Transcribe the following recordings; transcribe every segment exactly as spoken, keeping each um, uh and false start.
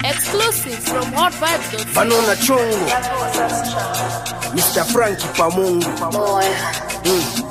Exclusive from hot vibes. Banona Chungu, Mister Frankie Pamungu. Mm.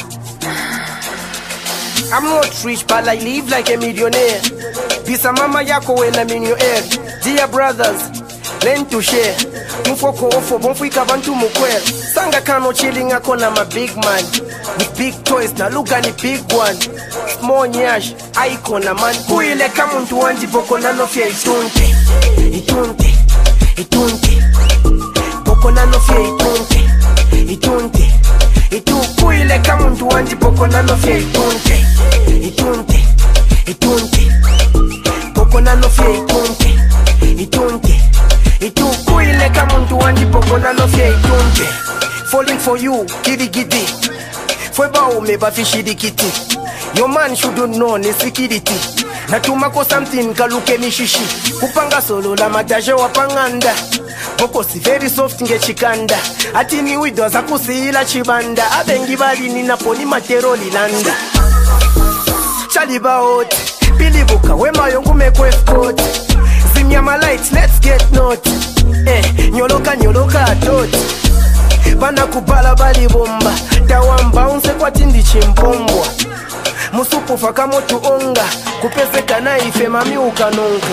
I'm not rich, but I live like a millionaire. Bisa mama yako when I'm in your ear. Dear brothers, learn to share. Mufoko ofo bonfika bantu mukwel. Sanga kano chilling akona my big man. With big toys na luga ni big one. Small nyash, icona man. Kuile kama mtu wanji boko nano fia itunte. Itunte, itunte. Boko nano fia itunte. Itunte, itunte. Kuile kama mtu wanji boko nano fia itunte. Itunte, itunte. Boko nano fia itunte. Itunte, itunte. Kuile kama mtu wanji boko nano fia itunte. Falling for you, giddy giddy. Fweba ume bafishidi kiti. Your man shouldn't know ni security. Natumako something kaluke mishishi. Kupanga solo la mataje wapanganda. Boko si very soft nge chikanda. Ati ni wido za kusila chibanda. Abengi bali ni naponi materoli landa. Chaliba hot, bilibuka wema yongu mekwe fkot. Zimya my lights, let's get naughty. Eh, nyoloka nyoloka atot. Bana kubala bali bomba. Tawamba unse kwa tindi chimpombwa. Musupu faka motu onga. Kupeseka na ife mami ukanonga.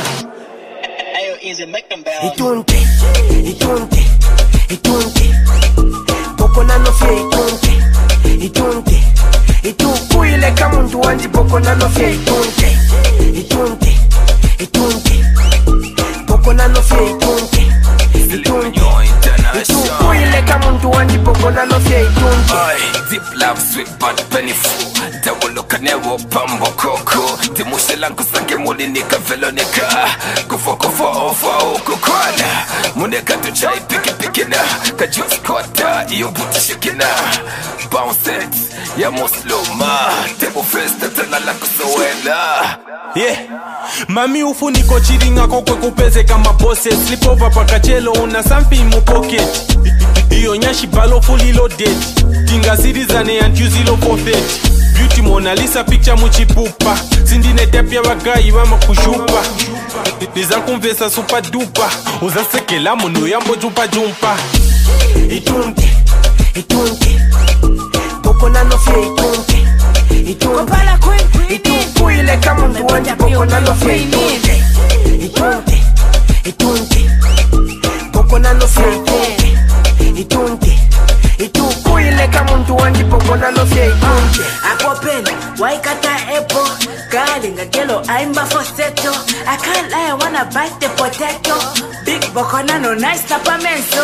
Itunte, itunte, itunte. Boko nano fia itunte. Itunte, itunte. Kuile kama mtu wanji boko nano fia itunte. Itunte, itunte. Boko nano fia itunte. Itunte, itunte. Kuile kama mtu wanji boko nano fia itunte. Deep love, sweet but painful. Dawoloka newo pambo koko. Dimushe langu sange muli nika velonika. Kufo kufo ofa okukwana. Muneka tuchai piki piki na. Kajus kota iyo buti shikina. Bounce it, ya musluma. Tebo festa tala la kusowela. Yeah, mami ufu niko chiringa kokwe kupeze kama bosses. Slip over pakachelo una something mu pocket. Iyo nyashi balo fully loaded. Tinga sirizane and yuzilo forfeit. Beauty Mona Lisa picture muchipupa. Sindine tepia wagayi wama kushupa. Niza kumvesa super duper. Uza sekela munu yambo jumpa jumpa. Itunte, itunte. Boko nano fia itunte. Itunte, itunte. Kuile kama mtu wanji boko nano fia itunte. Itunte, itunte. Boko nano fia itunte. Itunte, itunte. Kuile kama mtu wanji boko nano fia itunte. Akopeni, waikata epo. Galinga gelo, aimba foseto. I can't lie, I wanna bite the potato. Big boko nano nice tapamenso.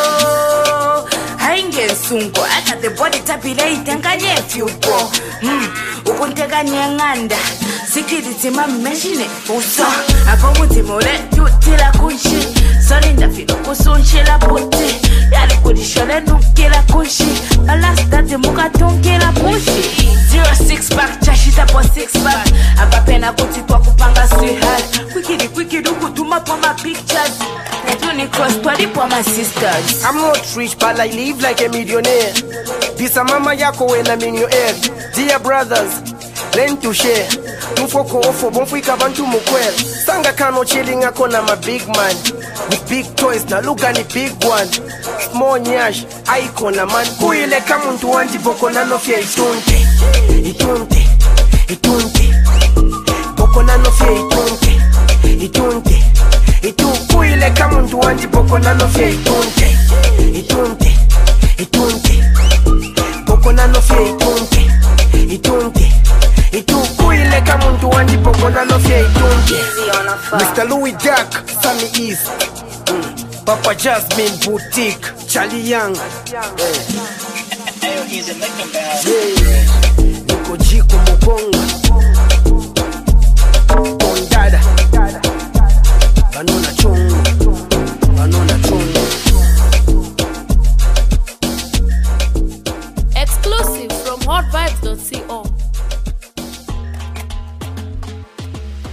Hainge nsungo, I got the body tapile itenganye fyupo. Hmm, ukuntega nyenganda. Sikiriti mami meshine uso. Apo muti mole, yutila kunshi. Sori ndafilo kusunshi la puti. Yali kudishole nukila kunshi. Alastati muka tunkila pushi. Zero six pack, chashita po six pack. Apapena kuti kwa kupanga sweetheart. Kwikidi kwikidi ukutuma po ma pictures. Netuni cross twali po my sisters. I'm not rich, but I live like a millionaire. Bisa mama yako when I'm in your ear. Dear brothers, learn to share. Mufoko ofo bonfika bantu mukwel. Sanga kano chilling akona my big man. With big toys na luga ni big one. Small nyash, icona man. Kuile kama mtu wanji boko nano fia itunte. Itunte, itunte. Boko nano fia itunte. Itunte, itunte. Kuile kama mtu wanji boko nano fia itunte. Itunte, itunte. Boko nano fia itunte. Itunte, itunte. Kuile kama mtu wanji boko nano fia itunte. Mister Louis Duck, Sammy East. Mm. Papa Jasmine Boutique, Charlie Young. Yeah. Yeah.